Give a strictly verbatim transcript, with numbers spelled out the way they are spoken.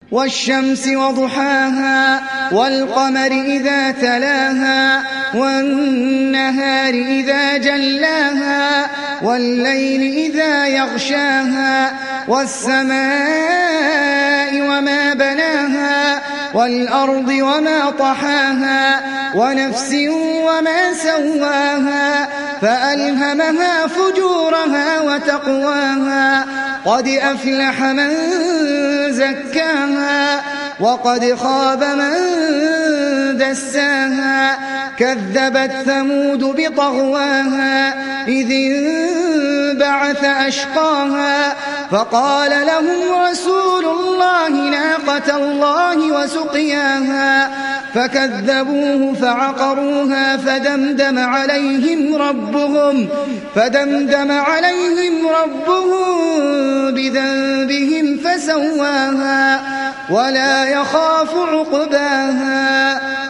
والشمس وضحاها والقمر إذا تلاها والنهار إذا جلاها والليل إذا يغشاها والسماء وما بناها والأرض وما طحاها ونفس وما سواها فألهمها فجورها وتقواها قد أفلح من زكاها وقد خاب من دساها كذبت ثمود بطغواها إذ انبعث أشقاها فقال لهم رسول الله ناقة الله وسقياها فكذبوه فعقروها فدمدم عليهم ربهم فدمدم عليهم ربهم بذنبهم فسواها ولا يخاف عقباها